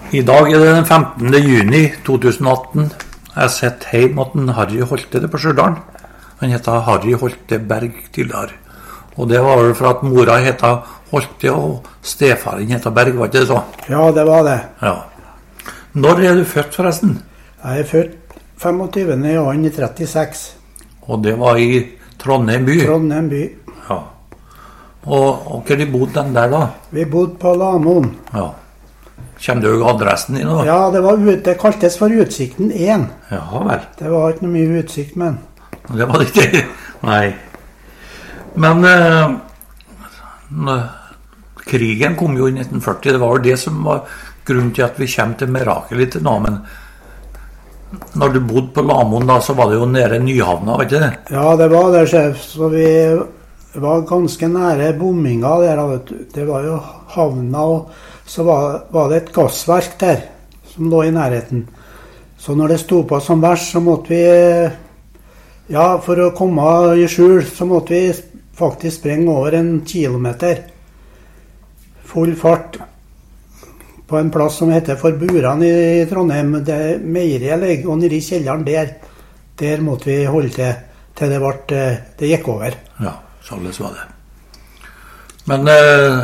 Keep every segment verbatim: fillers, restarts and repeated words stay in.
I dag er det den femtende juni to tusen og atten. Jeg sitter hjemme at en Harry Holte det på Stjørdal. Han heter Harry Holte Berg tidligere. Og det var vel for at mora heter Holte og stefaren heter Berg, var ikke det så? Ja, det var det. Ja. Når er du født forresten? Jeg er født femogtyvende januar trettiseks. Og det var i Trondheim by? Trondheim by. Ja. Og, og hvor bodde den der da? Vi bodde på Lamoen. Ja. Kjenner du adressen din da? Ja, det, var ut, det kaltes for Utsikten én. Ja vel. Det var ikke noe mye utsikt, men... Det var det ikke. Nei. Men eh, krigen kom jo i nitten førti. Det var jo det som var grunnen til at vi kom til Merakel litt nå. Men når du bodde på Lamoen da, så var det jo nede Nyhavna, vet du det? Ja, det var det, sjef. Så vi var ganske nære bomminga der. Vet du. Det var jo havna, og så var, var det et gassverk der som lå i nærheten. Så når det sto på som verst, så måtte vi... Ja, for å komme i skjul, så måtte vi faktisk sprenge over en kilometer. Full fart på en plass som heter Forburan i Trondheim. Det meieriet ligger, og nede i kjelleren der, der måtte vi holde til, til det, ble, det gikk over. Ja, sånn var det. Men eh,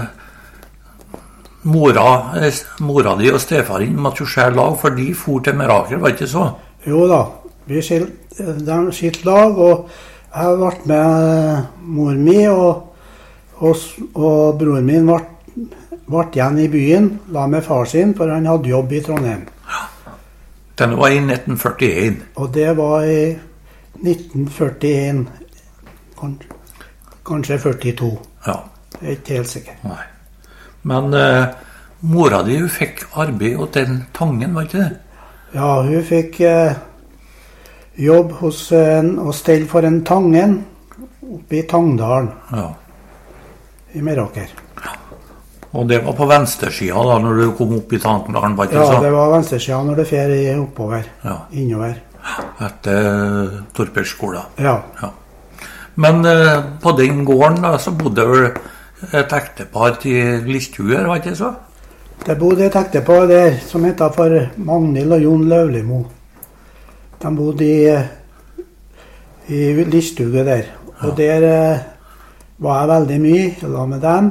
mora, mora di og stefaren måtte jo skjære lag, for de for til Merakel, var ikke så? Jo da, vi skilte. De skilt lag, og jeg ble med mor mi, og, og, og broren min ble, ble igjen i byen, la med far sin, for han hadde jobb i Trondheim. Den var i nitten førtien. Og det var i nitten førtien, kanskje, kanskje førtito. Ja. Jeg er ikke helt sikker. Nei. Men eh, mora di hun fikk arbeid åt den Tangen, var ikke det? Ja, hun fikk... Eh, jobb hos en, og stell for en Tangen oppe i Tangdalen, ja. I Meraker. Og det var på venstresida da, når du kom opp i Tangdalen, var ikke ja, så? Ja, det var venstresida når det fer oppover, ja. Innover. Etter Torpedskolen. Ja. Ja. Men eh, på den gården da, så bodde vel et ektepar til Listhuer, var ikke så? Det bodde et ektepar der som heter for Magnhild og Jon Løvlimo. De bodde i, i Listhuge der, og ja. Der eh, var jeg veldig mye, la med dem,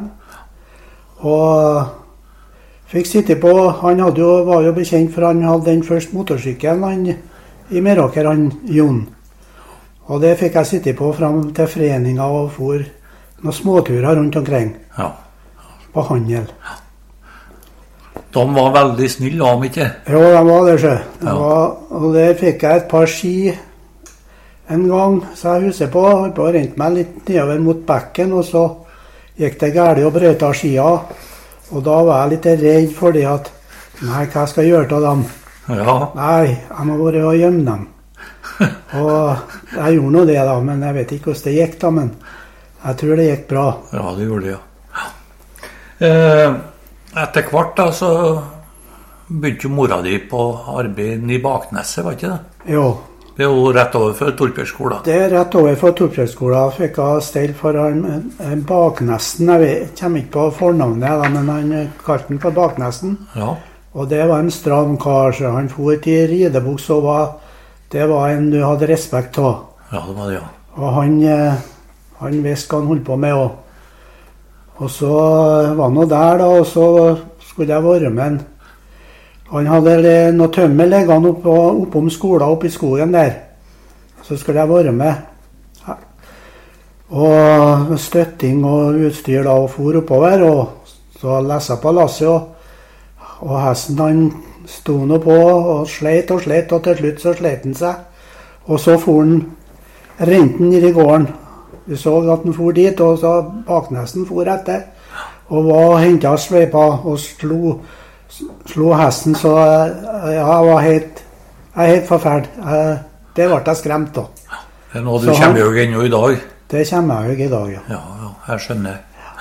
og fikk sitte på, han hadde jo, var jo bekjent for han hadde den første motorsykkelen han, i Meraker, han Jon, og det fikk jeg sitte på frem til foreninga og for noen småturer rundt omkring, ja. På handel. Ja. De var veldig snille om, ikke? Jo, de var det, så. Det ja. var, og der fikk jeg et par ski en gang, så jeg husker på, og rent meg litt nedover mot bekken, og så gikk det galt og brøt av skia, og da var jeg litt redd for det at, nei, hva skal jeg gjøre til dem? Ja. Nei, jeg må bare gjemme dem. Og jeg gjorde noe det da, men jeg vet ikke hvordan det gikk da, men jeg tror det gikk bra. Ja, det gjorde det, ja. Eh... Etter hvert da, så begynte jo mora di på arbeid i Bakneset, var ikke det? Jo. Det er jo rett over for Torpedskolen. Det er rett over for Torpedskolen. Fikk jeg stell for han, en Baknesten. Jeg vet, kommer ikke på fornavnet, da, men han kalte den for Baknesten. Ja. Og det var en stram kar, så han for til ridebuks, og var, det var en du hadde respekt av. Ja, det var det, ja. Og han, han visste hva han holdt på med også. Og så var han der da, og så skulle jeg være med han. Han hadde noe tømmer liggende opp, opp om skolen, oppe i skogen der. Så skulle jeg være med. Ja. Og støtting og utstyr da, og for oppover, og så leste jeg på lasset, og, og hesten han sto nå på, og sleit og sleit, og til slutt så sleit han seg. Og så for han, rente han ned i gården. Vi så at han for dit, og så Baknesten for etter, og var hentet sveipa og slo, slo hesten, så ja, jeg var helt, jeg er helt forferd. Jeg, det ble jeg skremt da. Det er noe du så kommer jo ennå i dag. Det kommer jeg jo i dag, ja. Ja, ja, jeg skjønner.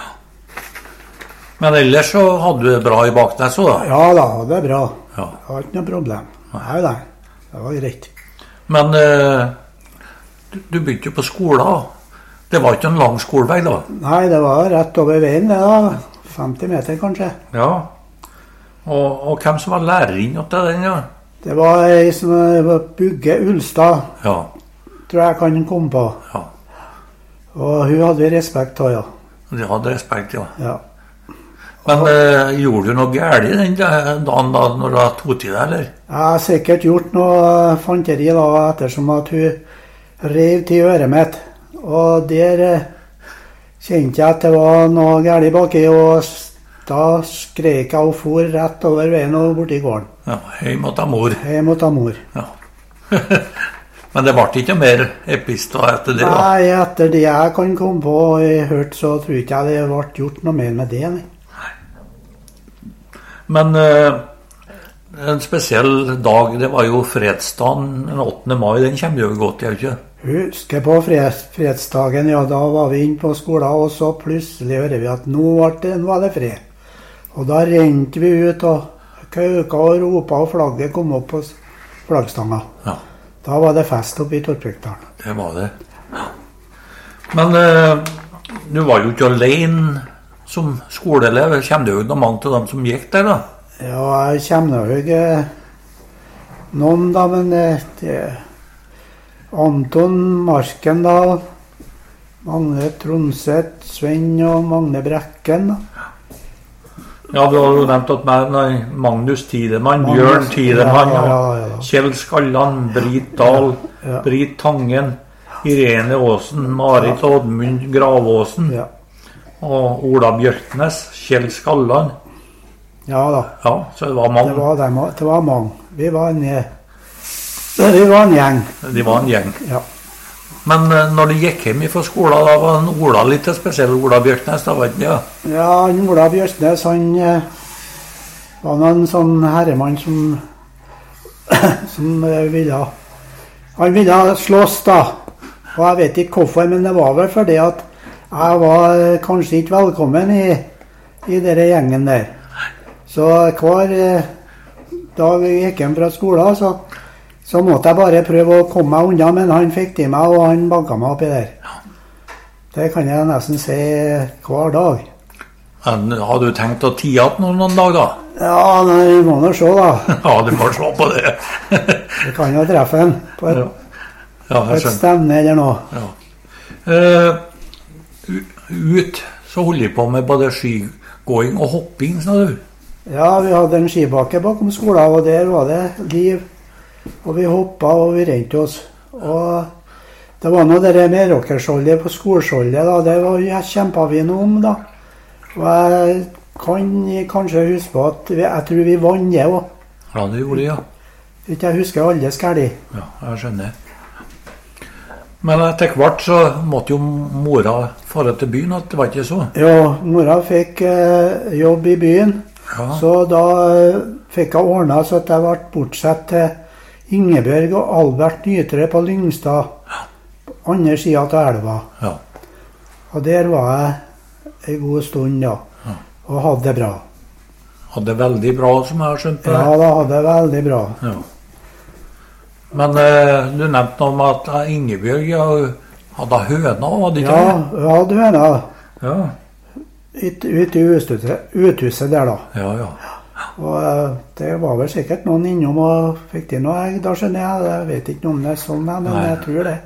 Men ellers så hadde du det bra i Baknes også da? Ja da, det er bra. Ja. Det var ikke noe problem. Nei, nei, det var greit. Men eh, du, du begynte jo på skolen. Det var ikke en lang skolevei da? Nei, det var rett over veien det da. femti meter kanskje. Ja. Og, og hvem som var læreren til den, ja? Det var ei som var Bugge Ulstad, Ja. tror jeg kan komme på. Ja. Og hun hadde vi respekt av, ja. De hadde respekt, ja. ja. Men eh, gjorde du noe gærlig den dagen da, når du tok til deg, eller? Jeg har sikkert gjort noe fanteri da, ettersom at hun rev til øret mitt. Og der eh, kjente jeg at det var noe gærlig baki, og da skrek jeg og for rett over veien og borti gården. Ja, hei mot mor. Hei mot mor. Ja. Men det ble ikke mer epister etter det, da? Nei, etter det jeg kan komme på og jeg hørte, så tror ikke jeg det ble gjort noe mer med det. Nei. Men eh, en spesiell dag, det var jo fredsdagen den åttende mai, den kommer jo godt, jeg ikke? Husker på fred, fredsdagen, ja, da var vi inne på skolen, og så plutselig hører vi at nå var det, nå var det fred. Og da rente vi ut og kauka og ropa, og flagget kom opp på flaggstanga. Ja. Da var det fest oppe i Torpvikdalen. Det var det. Men eh, du var jo ikke alene som skoleelev. Kjenner du jo noe mange av dem som gikk der, da? Ja, jeg kjenner jo ikke noen, da, men eh, det Anton Marken, da. Magne Tronseth, Sven og Magne Brekken, da. Ja, du har jo nevnt at meg, nei, Magnus Tidemann, Magnus, Bjørn Tidemann, ja, ja, ja, ja. Kjell Skalland, Brit Dahl, Ja. Brit Tangen, Irene Aasen, Marit Oddmund Gravåsen, Ja. og Ola Bjørknes, Kjell Skalland. Ja da. Ja, så det var Det mange. var, dem, det var mange. Vi var en, vi var en gjeng. De var en gjeng. Ja. Men eh, når de gikk hjem fra skolen, da var en Ola litt spesiell, Ola Bjørknes, da var det ikke, ja? Ja, han Ola Bjørsnes, han eh, var noen sånn herremann som som eh, ville Han ville slåss, da. Og jeg vet ikke hvorfor, men det var vel fordi at jeg var eh, kanskje ikke velkommen i, i denne gjengen der. Så hver eh, dag jeg gikk hjem fra skolen, så, så måtte jeg bare prøve å komme meg unna, men han fikk til meg, og han banka meg oppi der. Det kan jeg nesten si hver dag. Men har du tenkt å tie igjen noen, noen dag, da? Ja, nei, vi må nå se, da. Ja, du må se på det. Vi kan jo treffe en på et, Ja, ja på jeg et skjønner. stevne eller noe. Ja. Eh, u- ut så holder jeg på med både skigåing og hopping, sa du. Ja, vi hadde en skibakke bakom skolen, og der var det liv. Og vi hoppa, og vi rente oss. Og det var noe det med rockerskjoldet på skoleskjoldet, da. Det var, jeg kjempa vi noe om, da. Og jeg kan kanskje huske på at vi, jeg tror vi vant det òg. Ja, det gjorde jeg, ja. Ikke jeg husker alle skæli. Ja, jeg skjønner. Men etter hvert så måtte jo mora fare til byen, at det var ikke så. Ja, mora fikk eh, jobb i byen. Ja. Så da eh, fikk jeg ordna så at jeg ble bortsett til Ingebjørg og Albert Nytre på Lyngstad, på andre sida av elva. Ja. Og der var jeg en god stund, da. Ja. Og hadde det bra. Hadde det veldig bra, som jeg har skjønt på det. Ja, da hadde det veldig bra. Ja. Men eh, du nevnte noe om at eh, Ingebjørg ja, hadde høna, var det ikke Ja, det? vi hadde høna Ja. ute ut i uthuset, uthuset der, da. Ja, ja. Og eh, det var vel sikkert noen innom og fikk til noe egg, da skjønner jeg. Jeg vet ikke om det er sånn, men Nei. jeg tror det.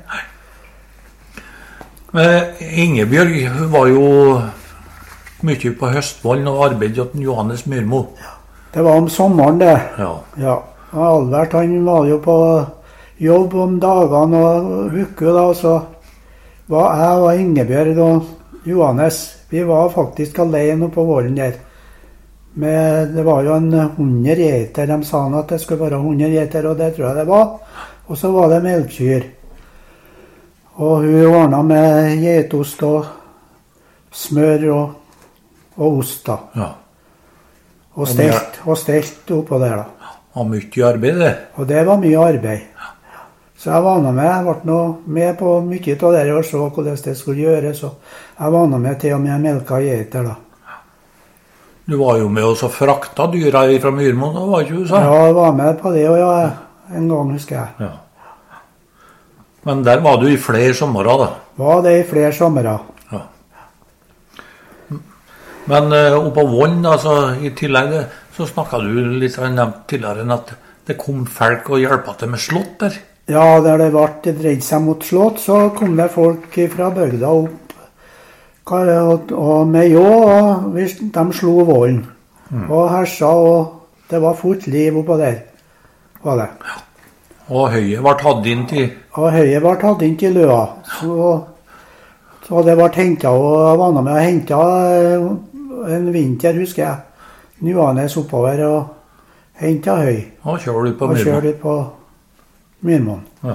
Men Ingebjørg hun var jo mye på Høstvollen og arbeidet hos Johannes Myrmo. Det var om sommeren, det. Ja. Ja. Og Albert han var jo på jobb om dagene og uker, da, så var jeg og Ingebjørg og Johannes, vi var faktisk alene på volden der. Men det var jo en hundre geiter, de sa at det skulle være hundre geiter, og det tror jeg det var. Og så var det melkkyr. Og hun ordna med geitost og smør og, og ost, da. Ja. Og stelt, og stelt oppå der, da. Og mye arbeid, det. Og det var mye arbeid. Så jeg var nå med. Jeg ble nå med på mye av det og så hvordan det skulle gjøres. Og jeg var nå med til og med melka geiter, da. Du var jo med oss og frakta dyra fra Myrmo, da var ikke du så? Ja, jeg var med på det, og ja, en gang husker jeg. Ja. Men der var du i flere sommerer, da. Var det i flere sommerer. Ja. Men uh, oppå Vollen, altså, i tillegg, så snakket du litt nevnt tidligere enn at det kom folk og hjelpet til med slått der. Ja, der det ble dreid seg mot slått, så kom det folk fra bygda opp, og, og med jo, og vi, de slo Vollen, mm. og hersa, og det var fullt liv oppå der, var det. Ja. Og høyet ble tatt inn til? Og høyet ble tatt inn til Løa, så, så det ble hentet, og var med å hente en vinter, husker jeg, Nuanes oppover og hentet høy. Og kjører du på Myrmån. Og kjører du på Myrmån. Ja.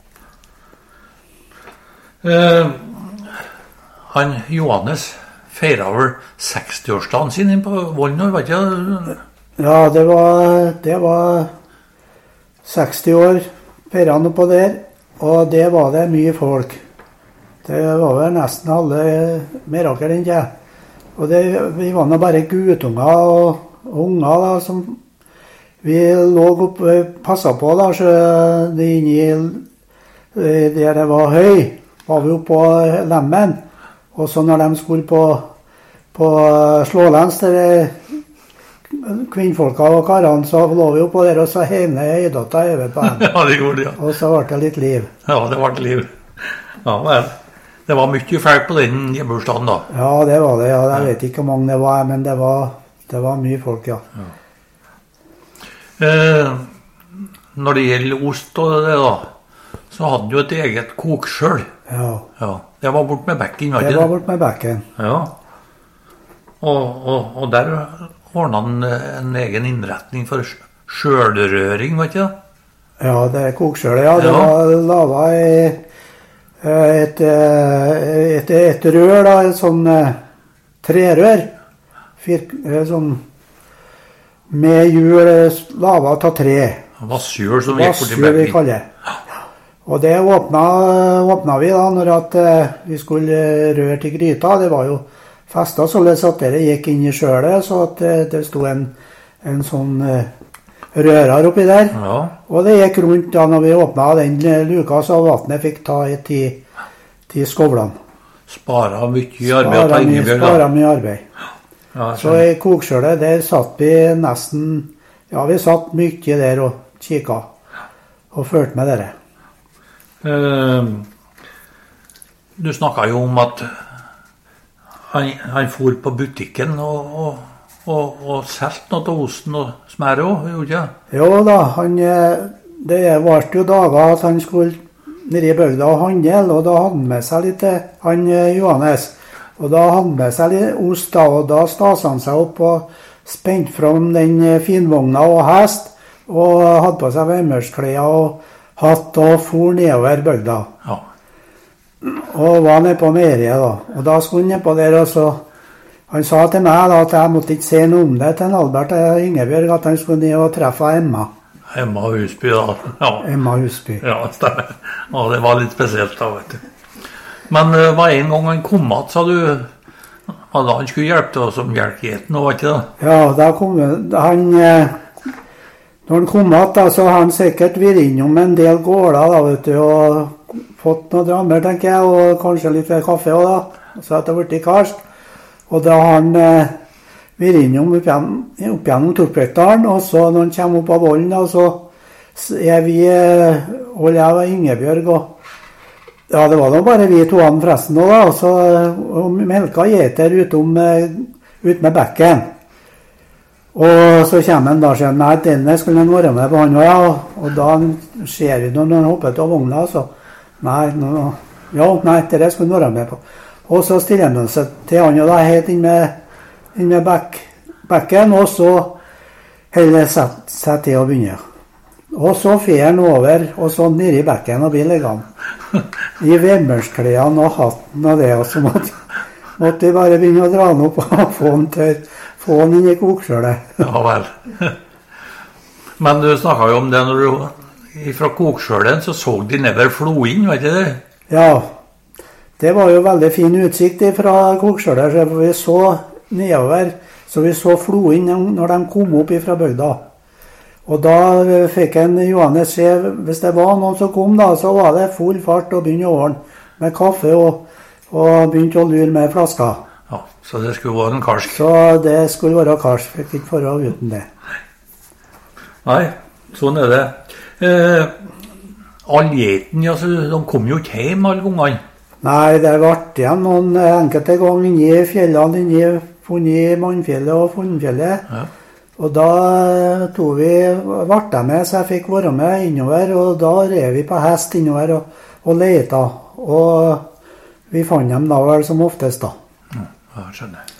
Eh, han Johannes feiret vel sekstiårsdagen sin inn på Vollen, var ikke det? Ja, det var, det var seksti år feiret han oppå der, og det var det mye folk. Det var vel nesten alle mirakel enn det. Og det, vi var nå bare guttunger og, og unger da, som vi lå opp, passet på da, så det inni der det var høy, var vi oppe på lemmen. Og så når de skulle på, på slålens, der kvinnfolka og karene, så lå vi oppe der, og så hevne høydotta over på dem. Ja, det gjorde det, ja. Og så ble det litt liv. Ja, det ble liv. Ja, vel. Det var mye folk på den bursdagen da. Ja, det var det, ja. Jeg vet ikke hvor mange det var, men det var, det var mye folk, ja. Ja. Eh, når det gjelder ost og det da, så hadde du et eget kokskjøl. Ja. Ja. Det var bort med bekken, var det? Det var bort med bekken. Ja. Og, og, og der ordnet han en egen innretning for sjølrøring, var ikke det? Ja, det er kokskjøl, ja. Det ja. var lavet i et, et, et rør, da, et sånn trerør, Fir, sånn med hjul lavet av tre. Vasshjul som gikk bort i bekken. Vi kaller det. Og det åpnet, åpnet vi da, når at, vi skulle røre til gryta. Det var jo festet således at det gikk inn i skjølet, så at det, det stod en, en sånn rører oppi der. Ja. Og det gikk rundt da når vi åpnet den luka, så vannet fikk ta i ti, ti skovlene. Sparet mye arbeid. Sparet mye, sparet mye arbeid. Ja, så i kokskjølet, der satt vi nesten, ja, vi satt mye der og kikket og følte med dere. Uh, du snakket jo om at han, han for på butikken og, og, og, og solgte noe til osten og smæret også, gjorde ikke det? Jo da, han, det var jo dager at han skulle nede i bygda og handle, og da hadde han med seg litt, han Johannes, og da hadde han med seg litt ost da, og da staset han seg opp og spente fram den finvogna og hest, og hadde på seg vemmersklær og hatt og for nedover bygda. Ja. Og var nede på meieriet da, og da skulle han ned på der, og så han sa til meg da, at jeg måtte ikke si noe om det til Albert og Ingebjørg, at han skulle ned og treffe Emma. Emma Husby da. Ja. Emma Husby. Ja, stemmer. Ja, det var litt spesielt da, vet du. Men uh, var en gang han kom at, sa du, at han skulle hjelpe til oss som hjelpgeten, var ikke det? Ja, da kom han, uh, når han kom at, da, så har han sikkert vært innom en del gårder da, vet du, og fått noe drammer, tenker jeg, og kanskje litt kaffe også da, så at det ble karsk. Og da har han uh, vært innom opp gjennom, opp gjennom Torpvektaren, og så når han kommer opp av Vollen, da, så er vi, uh, og jeg og Ingebjørg, og ja, det var da bare vi to an forresten nå da, og så og melka gjeter utom, ut med bekken. Og så kommer han da og sier, nei, denne skulle han være med på han, ja, og da ser vi når han hoppet av vogna, så nei, no, ja, nei, det skulle han være med på. Og så stiller han seg til han, og da helt inn med, inn med bek, bekken, og så heller seg, seg til å begynne. Og så fer han over, og så nede i bekken og blir liggende. I vemmersklærne og hatten og det, og så måtte, måtte vi bare begynne å dra han opp og få han til, få han inn i kokskjølet. Ja vel. Men du snakket jo om det når du, fra kokskjølen så så de nedover floen, vet du det? Ja, det var jo veldig fin utsikt fra kokskjølet, så vi så nedover, så vi så floen når de kom opp fra bygda. Og da fikk en Johannes se, hvis det var noen som kom da, så var det full fart og begynte å ordne med kaffe og, og begynte å lure med flasker. Ja, så det skulle være en karsk. Så det skulle være karsk, fikk ikke være uten det. Nei, sånn er det. Eh, alle geitene, altså, de kom jo ikke hjem alle gangene. Nei, det ble igjen noen enkelte ganger inni fjellene, inni funnet Mannfjellet og Funnfjellet. Ja. Og da tog vi, ble jeg med, så jeg fikk være med innover, og da rev vi på hest innover og, og leta. Og vi fant dem da vel som oftest da. Ja, jeg skjønner.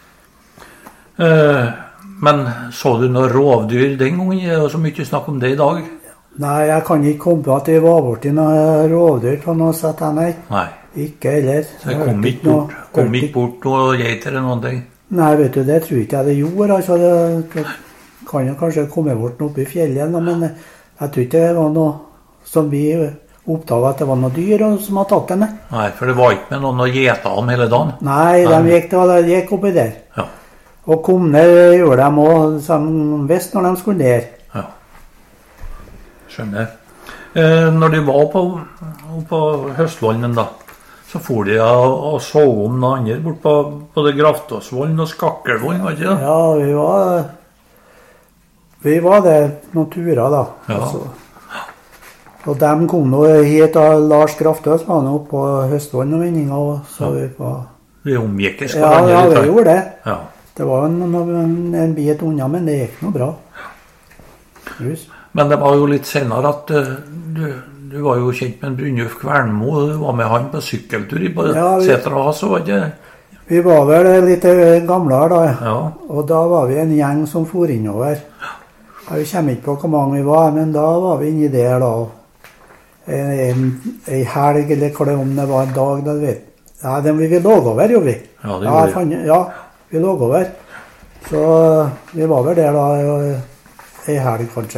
Eh, men så du noe rovdyr den gangen? Det er jo så mye snakk om det i dag. Nei, jeg kan ikke komme på at vi var borti noe rovdyr på noe sett, nei. Nei. Ikke heller. Så det kom ikke bort, kom ikke bort noe geiter eller noen ting? Nei, vet du, det tror ikke jeg det gjorde. Altså, det kan jo kanskje komme bort noe oppe i fjellet, men jeg tror ikke det var noe som vi oppdaget at det var noe dyr som hadde tatt dem. Nei, for det var ikke med noen å gjete dem hele dagen? Nei, de gikk, de gikk oppi der. Ja. Og kom ned, gjorde de også, som visst når de skulle ned. Ja. Skjønner. Eh, når de var på, på Høstvollen da, så for de og så om noe annet bort på både Graftåsvollen og Skakkelvollen, var ikke det? Ja, vi var, vi var det noen turer da. Ja. Altså. Og de kom nå hit av Lars Graftås, var nå på Høstvollen og vendinga, så ja. vi var... Vi omgikk i ja, ja, vi gjorde det. Ja. Det var en, en, en bit unna, men det gikk noe bra. Just. Men det var jo litt senere at uh, du, du var jo kjent med en Brynjulf Kvernmo, og du var med han på sykkeltur i ja, Setra Has, så var det ikke? Vi var vel litt gamlere da, ja. Og da var vi en gjeng som for innover. Jeg kommer ikke på hvor mange vi var, men da var vi inni der da. En, en, en helg, eller hva det om det var en dag, da vet ja, den vi lå over, jo vi. Ja, det ja, gjorde fant, ja, vi lå over. Så vi var vel der da, en helg kanskje.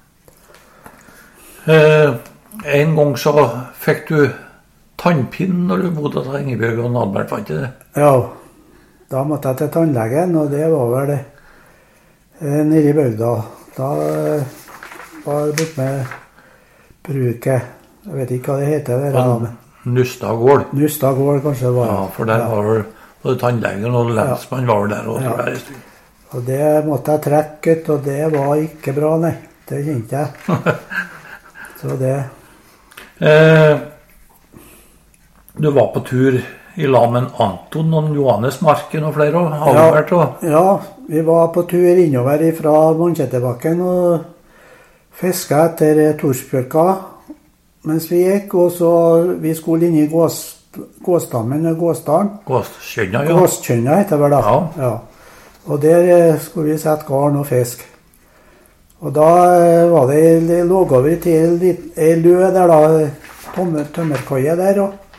Eh, en gang så fikk du tannpinn når du bodde til Engebjørg og Albert, var ikke det? Ja, da måtte jeg til tannlegen, og det var vel eh, nede i bygda. Da eh, var jeg borte med bruket. Jeg vet ikke hva det heter. Det ja, Nustagård. Nustagård kanskje det var. Ja, for der ja. var vel både tannlegen og lensmann var der og ja. der. Og det måtte jeg trekke ut, og det var ikke bra, nei. Det kjente jeg. Så det... Eh, du var på tur i lag med Anton og Johannes Marken og flere, og Albert og... Ja, ja, vi var på tur innover fra Mannkjettebakken og fisket etter Torsbjørka mens vi gikk, og så vi skulle inn i gås, Gåsdammen og Gåsdalen. Gåskjønna, ja. Gåskjønna heter det da. Ja. Ja. Og der skulle vi sette garn og fisk. Og da var det, lå vi til en lø der da, tømmer, tømmerkoie der, og,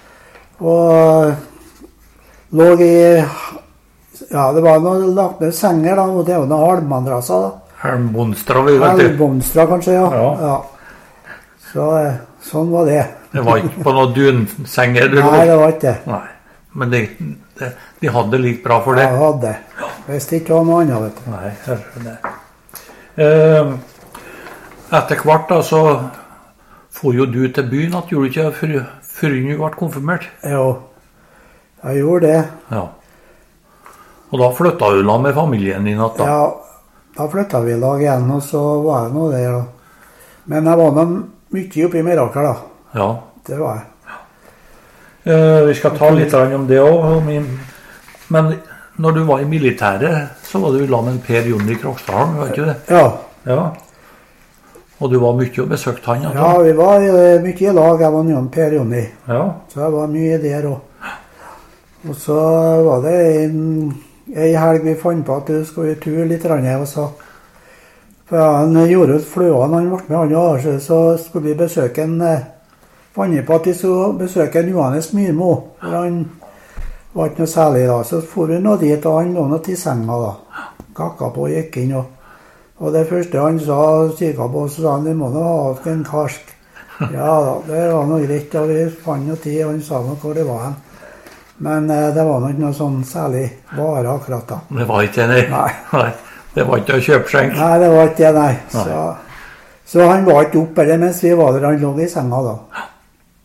og lå i, ja, det var noe lagt ned senger da, og det var noen halmmadrasser da. Halmbonstra, vi vet det. Halmbonstra kanskje, ja. Ja. Ja. Så sånn var det. Det var ikke på noen dunsenger du lå? Nei, det var ikke det. Nei, men de, de, de hadde det litt bra for det? Ja, de hadde det. Hvis det ikke var noe annet, vet du. Nei, hør det. Eh, etter hvert da, så får jo du til byen at gjorde du ikke før, før du ble konfirmert? Jo, jeg gjorde det. Ja. Og da flyttet du da med familien din at da? Ja, da flyttet vi i lag igjen, og så var jeg nå der da. Men jeg var nå mye oppe i Meraker da. Ja. Det var jeg. Eh, vi skal ta litt om det også. Men når du var i militæret, så var du i lag med Per Jonny Krokstad, var ikke det? Ja. Ja. Og du var mye og besøkte han? Ja, vi var mye i lag. Jeg var med Per Jonny. Ja. Så jeg var mye der også. Og så var det en, en helg vi fant på at du skulle tur litt rann, og så for han gjorde ut fløene, han ble med han og Arse, så skulle vi besøke en, fant på at vi skulle besøke en Johannes Myrmo, for han var ikke noe særlig da, så for vi nå dit, og han lå nå til senga da, kakka på og gikk inn, og, og det første han sa, kikket på, så sa han, vi må nå ha en karsk. Ja da, det var noe greit, og vi fant noe tid, og han sa noe hvor det var hen. Men eh, det var nok noe sånn særlig vare akkurat da. Det var ikke det, nei. Nei. Det var ikke å kjøpe skjenk. Nei, det var ikke det, nei. Så, så han var ikke oppe, eller mens vi var der, han lå i senga da.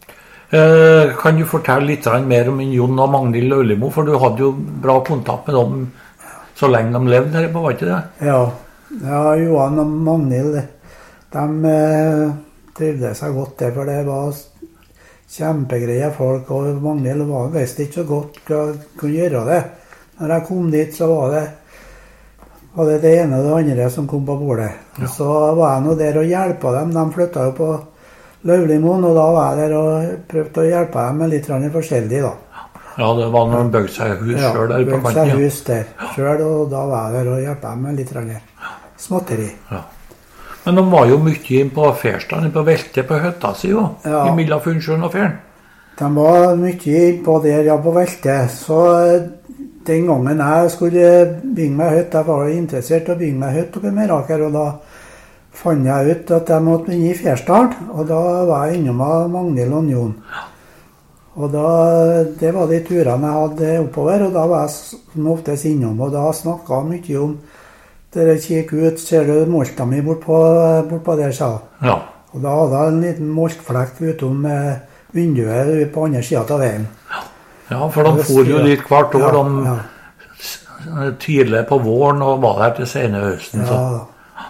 Eh, kan du fortelle litt mer om Jon og Magnhild Laulimo, for du hadde jo bra kontakt med dem så lenge de levde her, var ikke det? Ja, ja Johan og Magnhild, de eh, trivde seg godt der, for det var kjempegreie folk, og Magnhild var visst ikke så godt hva kunne gjøre det. Når jeg kom dit, så var det, var det det ene og det andre som kom på bordet. Ja. Og så var jeg nå der og hjelpa dem. De flytta jo på Laulimoen, og da var jeg der og prøvde å hjelpe dem med litt forskjellig, da. Ja, det var når de bøgde seg hus ja, selv der på kanten. Ja, bøgde seg hus der selv, og da var jeg der og hjelpe dem med litt småtteri. Ja. Men de var jo mye inn på Ferstad, på Velte på høtta si jo, ja. I mellom Funnsjøen og Færen. De var mye inn på der, ja, på Velte. Så den gangen jeg skulle bygge meg høtt, jeg var interessert i å bygge meg høtt oppe i Meraker, og da fant jeg ut at jeg måtte begynne i Ferstad, og da var jeg innom av Magnhild og Jon. Og da, det var de turene jeg hadde oppover, og da var jeg som oftest innom, og da snakket jeg mye om dere kikk ut, ser du molta mi bort på, bort på der, sa ja. Og da hadde jeg en liten moltflekk utom vinduet på andre siden av veien. Ja. Ja, for de for jo litt hvert år, ja, de ja. Tidlig på våren og var der til senere høsten. Ja.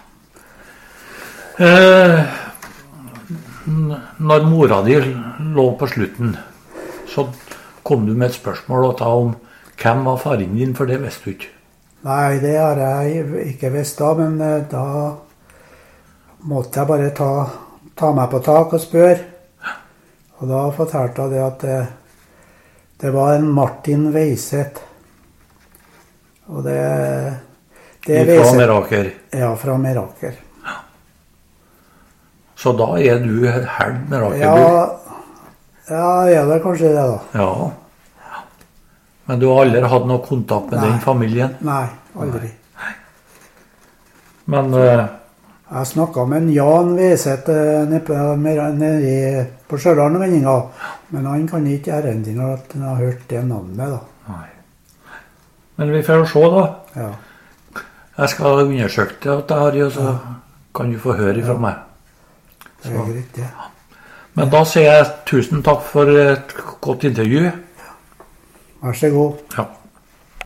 Eh, når mora di lå på slutten, så kom du med et spørsmål om hvem var faren din, for det visste du ikke. Nei, det har jeg ikke visst da, men da måtte jeg bare ta, ta meg på tak og spørre. Og da fortalte jeg det at det, det var en Martin Weiseth. Og det, det fra Weiseth, Meraker? Ja, fra Meraker. Ja. Så da er du halv Meraker? Ja, ja, er det kanskje det da. Ja. Men du har aldri hatt noe kontakt med Nei. Den familien? Nei, aldri. Nei. Men... Uh, jeg snakket med en Jan Weiseth nede på, nede på Stjørdal-vendinga, men han kan ikke erindre at han har hørt det navnet da. Nei. Men vi får se da. Ja. Jeg skal undersøke det, at jeg har, og så ja. Kan du få høre fra ja. meg. Så. Det er greit, ja. Men da sier jeg tusen takk for et godt intervju. Vær så god. Ja.